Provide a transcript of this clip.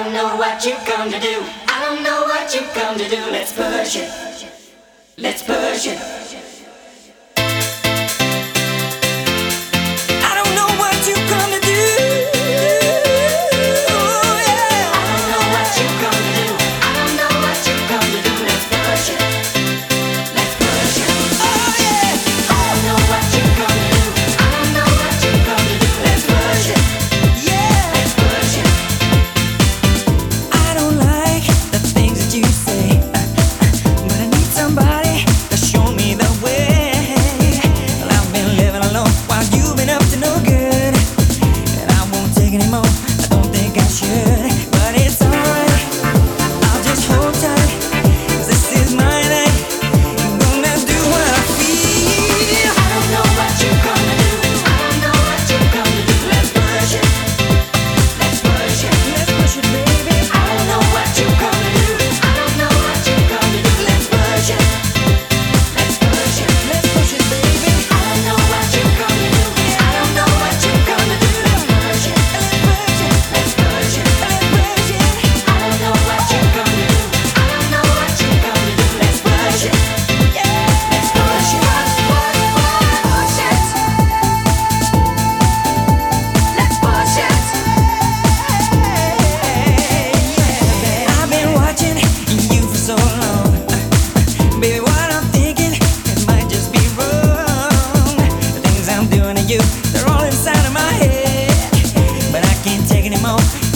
don't know what you come to do. I don't know what you come to do. Let's push it. Let's push it. I don't know what you come to do. Yeah. I don't know what you come to do. I don't know what you come to do. Let's push it. Let's push it. Oh yeah. I don't know what you come to do. I don't know what you come to do. Let's push it. Yeah. Let's push it. I don't like the things that you say, but I need somebody to show me the way. Well, I've been living alone while you've been up to no good, and I won't take anymore. I don't think I should, but it's alright. I'll just hold tight, 'cause this is my night. I'm gonna do what I feel. I don't know what you come to do. I don't know what you come to do. Let's push it. Let's push it. Let's push it, baby. I don't know what you come to do. I don't know what you come to do. Let's push it. Let's push it. Let's push it, baby. I don't know what you come to do. I don't know what you come to do. Let's push it. Let's push it. Let's push it. Let's push it. I don't know what you come to do. I don't know what you come to do. Let's push it. Let's push it. Push it. Let's push it. I've been watching you for so long, baby. What I'm thinking, it might just be wrong. The things I'm doing to you, they're all inside of my head, but I can't take anymore.